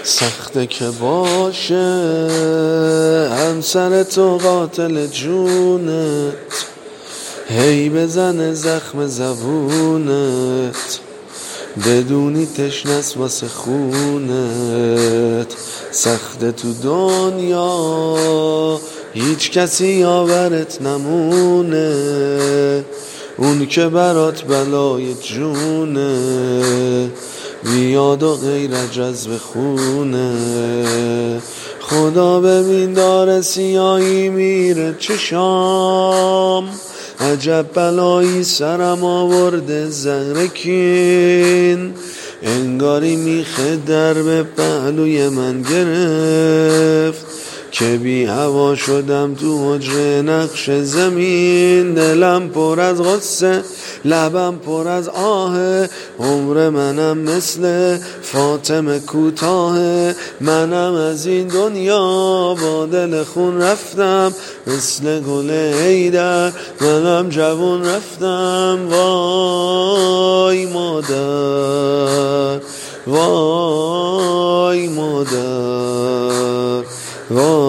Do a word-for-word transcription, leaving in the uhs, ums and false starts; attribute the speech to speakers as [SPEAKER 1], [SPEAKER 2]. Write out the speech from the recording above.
[SPEAKER 1] سخته که باشه همسر تو قاتل جونت، هی بزنه زخم زبونت، بدونی تشنس واسه خونت. سخته تو دنیا هیچ کسی یاورت نمونه، اون که برات بلای جونه، بیاد و غیر جذب خونه. خدا ببین داره سیاهی میره چشام، عجب بلایی سرم آورده زهرکین، انگاری میخه در به پهلوی من گرفت که بی هوا شدم تو حجره نقش زمین. دلم پر از غصه لبم پر از آهه، عمر منم مثل فاطمه کوتاهه، منم از این دنیا با دل خون رفتم مثل گل حیدر، منم جوون رفتم. وای مادر وای مادر وای